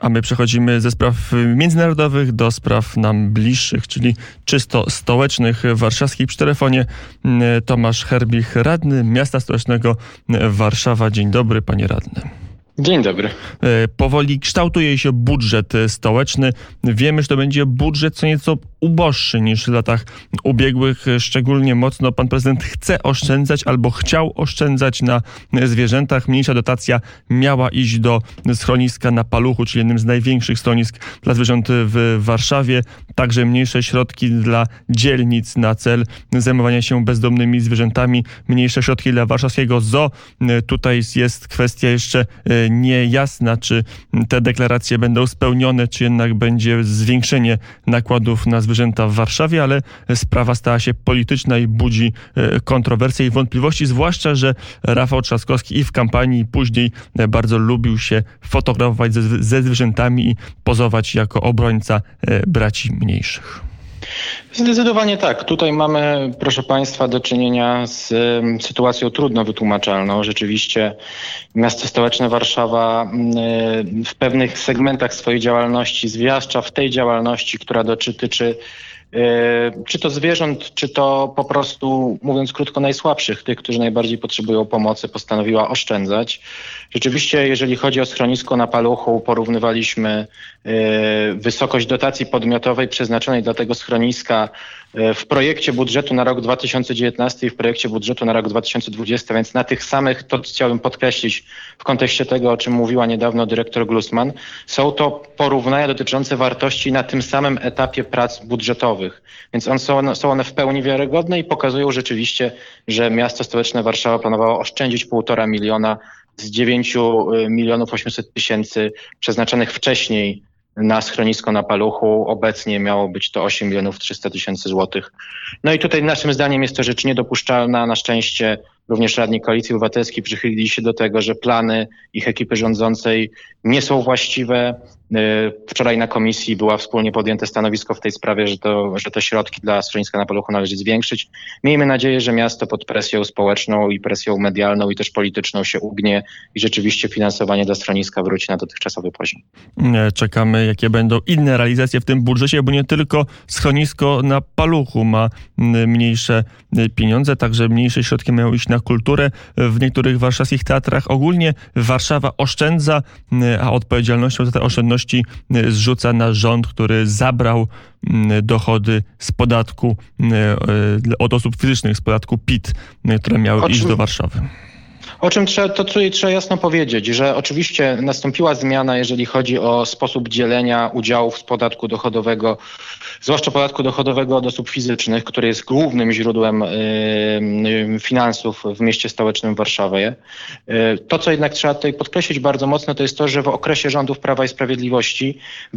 A my przechodzimy ze spraw międzynarodowych do spraw nam bliższych, czyli czysto stołecznych, warszawskich. Przy telefonie Tomasz Herbich, radny miasta stołecznego Warszawa. Dzień dobry, panie radny. Dzień dobry. Powoli kształtuje się budżet stołeczny. Wiemy, że to będzie budżet co nieco uboższy niż w latach ubiegłych. Szczególnie mocno pan prezydent chce oszczędzać albo chciał oszczędzać na zwierzętach. Mniejsza dotacja miała iść do schroniska na Paluchu, czyli jednym z największych schronisk dla zwierząt w Warszawie. Także mniejsze środki dla dzielnic na cel zajmowania się bezdomnymi zwierzętami. Mniejsze środki dla warszawskiego zoo. Tutaj jest kwestia jeszcze niejasna, czy te deklaracje będą spełnione, czy jednak będzie zwiększenie nakładów na zwierzęta w Warszawie, ale sprawa stała się polityczna i budzi kontrowersje i wątpliwości, zwłaszcza, że Rafał Trzaskowski i w kampanii, i później bardzo lubił się fotografować ze zwierzętami i pozować jako obrońca braci mniejszych. Zdecydowanie tak. Tutaj mamy, proszę państwa, do czynienia z sytuacją trudno wytłumaczalną. Rzeczywiście miasto stołeczne Warszawa w pewnych segmentach swojej działalności, zwłaszcza w tej działalności, która dotyczy czy to zwierząt, czy to po prostu, mówiąc krótko, najsłabszych, tych, którzy najbardziej potrzebują pomocy, postanowiła oszczędzać. Rzeczywiście, jeżeli chodzi o schronisko na Paluchu, porównywaliśmy wysokość dotacji podmiotowej przeznaczonej dla tego schroniska w projekcie budżetu na rok 2019 i w projekcie budżetu na rok 2020, więc na tych samych, to chciałbym podkreślić w kontekście tego, o czym mówiła niedawno dyrektor Glusman, są to porównania dotyczące wartości na tym samym etapie prac budżetowych, więc są one w pełni wiarygodne i pokazują rzeczywiście, że miasto stołeczne Warszawa planowało oszczędzić 1,5 miliona z 9 800 000 przeznaczonych wcześniej na schronisko na Paluchu. Obecnie miało być to 8 300 000 złotych. No i tutaj naszym zdaniem jest to rzecz niedopuszczalna. Na szczęście również radni Koalicji Obywatelskiej przychylili się do tego, że plany ich ekipy rządzącej nie są właściwe. Wczoraj na komisji była wspólnie podjęte stanowisko w tej sprawie, że te środki dla schroniska na Paluchu należy zwiększyć. Miejmy nadzieję, że miasto pod presją społeczną i presją medialną i też polityczną się ugnie i rzeczywiście finansowanie dla schroniska wróci na dotychczasowy poziom. Czekamy, jakie będą inne realizacje w tym budżecie, bo nie tylko schronisko na Paluchu ma mniejsze pieniądze, także mniejsze środki mają iść na kulturę. W niektórych warszawskich teatrach ogólnie Warszawa oszczędza, a odpowiedzialnością za te oszczędności zrzuca na rząd, który zabrał dochody z podatku od osób fizycznych, z podatku PIT, które miały iść do Warszawy. O czym trzeba jasno powiedzieć, że oczywiście nastąpiła zmiana, jeżeli chodzi o sposób dzielenia udziałów z podatku dochodowego, zwłaszcza podatku dochodowego od osób fizycznych, który jest głównym źródłem finansów w mieście stołecznym Warszawie. To, co jednak trzeba tutaj podkreślić bardzo mocno, to jest to, że w okresie rządów Prawa i Sprawiedliwości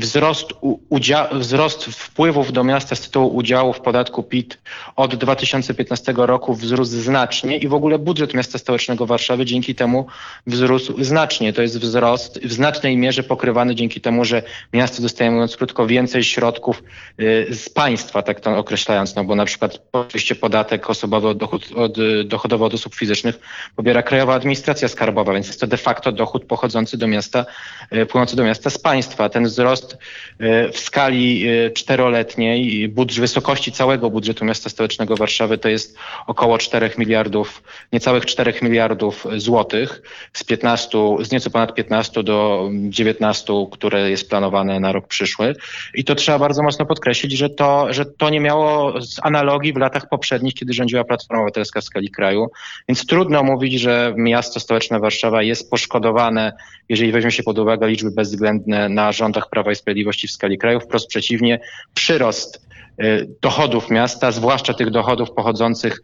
wzrost wpływów do miasta z tytułu udziału w podatku PIT od 2015 roku wzrósł znacznie i w ogóle budżet miasta stołecznego Warszawy dzięki temu wzrósł znacznie. To jest wzrost w znacznej mierze pokrywany dzięki temu, że miasto dostaje, mówiąc krótko, więcej środków z państwa, tak to określając, no bo na przykład oczywiście podatek osobowy dochodowy od osób fizycznych pobiera Krajowa Administracja Skarbowa, więc jest to de facto dochód pochodzący do miasta, płynący do miasta z państwa. Ten wzrost w skali 4-letniej wysokości całego budżetu miasta stołecznego Warszawy to jest około 4 miliardów, niecałych 4 miliardów złotych z nieco ponad 15 do 19, które jest planowane na rok przyszły. I to trzeba bardzo mocno podkreślić, że to nie miało analogii w latach poprzednich, kiedy rządziła Platforma Obywatelska w skali kraju. Więc trudno mówić, że miasto stołeczne Warszawa jest poszkodowane, jeżeli weźmie się pod uwagę liczby bezwzględne na rządach Prawa i Sprawiedliwości w skali kraju. Wprost przeciwnie, przyrost dochodów miasta, zwłaszcza tych dochodów pochodzących,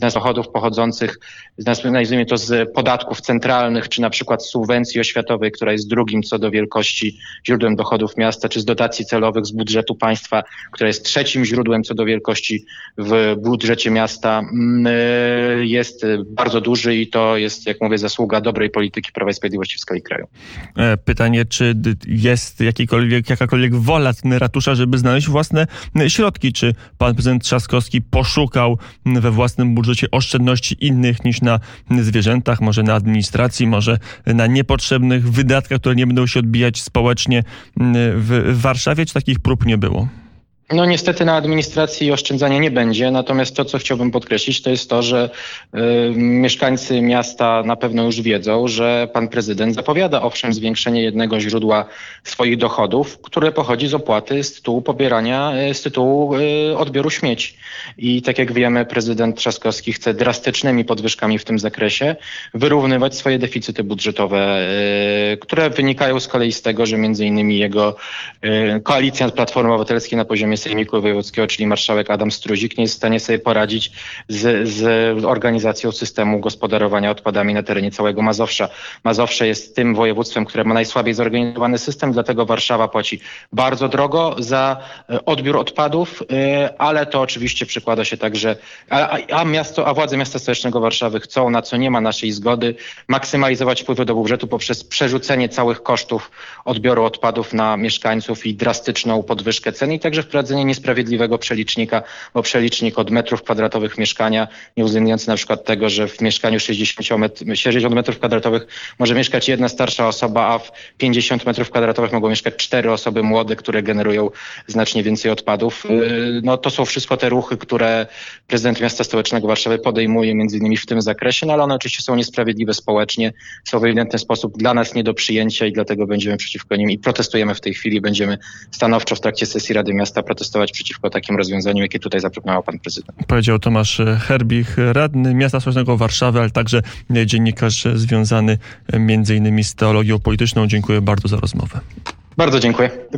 nazwijmy to z podatków centralnych, czy na przykład z subwencji oświatowej, która jest drugim co do wielkości źródłem dochodów miasta, czy z dotacji celowych z budżetu państwa, która jest trzecim źródłem co do wielkości w budżecie miasta, jest bardzo duży i to jest, jak mówię, zasługa dobrej polityki Prawa i Sprawiedliwości w skali kraju. Pytanie, czy jest jakakolwiek wola ratusza, żeby znaleźć własne środki środki? Czy pan prezydent Trzaskowski poszukał we własnym budżecie oszczędności innych niż na zwierzętach, może na administracji, może na niepotrzebnych wydatkach, które nie będą się odbijać społecznie w Warszawie? Czy takich prób nie było? No niestety na administracji oszczędzania nie będzie, natomiast to, co chciałbym podkreślić, to jest to, że mieszkańcy miasta na pewno już wiedzą, że pan prezydent zapowiada owszem zwiększenie jednego źródła swoich dochodów, które pochodzi z opłaty z tytułu pobierania, z tytułu odbioru śmieci. I tak jak wiemy, prezydent Trzaskowski chce drastycznymi podwyżkami w tym zakresie wyrównywać swoje deficyty budżetowe, które wynikają z kolei z tego, że między innymi jego koalicjant Platformy Obywatelskiej na poziomie Sejmiku Wojewódzkiego, czyli marszałek Adam Struzik, nie jest w stanie sobie poradzić z organizacją systemu gospodarowania odpadami na terenie całego Mazowsza. Mazowsze jest tym województwem, które ma najsłabiej zorganizowany system, dlatego Warszawa płaci bardzo drogo za odbiór odpadów, ale to oczywiście przekłada się tak, że a władze miasta stołecznego Warszawy chcą, na co nie ma naszej zgody, maksymalizować wpływy do budżetu poprzez przerzucenie całych kosztów odbioru odpadów na mieszkańców i drastyczną podwyżkę cen i także wprowadzenie niesprawiedliwego przelicznika, bo przelicznik od metrów kwadratowych mieszkania, nie uwzględniający na przykład tego, że w mieszkaniu 60 metrów kwadratowych może mieszkać jedna starsza osoba, a w 50 metrów kwadratowych mogą mieszkać 4 osoby młode, które generują znacznie więcej odpadów. No to są wszystko te ruchy, które prezydent miasta stołecznego Warszawy podejmuje między innymi w tym zakresie, no ale one oczywiście są niesprawiedliwe społecznie, są w ewidentny sposób dla nas nie do przyjęcia i dlatego będziemy przeciwko nim i protestujemy w tej chwili. Będziemy stanowczo w trakcie sesji Rady Miasta protestować przeciwko takim rozwiązaniom, jakie tutaj zaproponował pan prezydent. Powiedział Tomasz Herbich, radny miasta stołecznego Warszawy, ale także dziennikarz związany między innymi z teologią polityczną. Dziękuję bardzo za rozmowę. Bardzo dziękuję.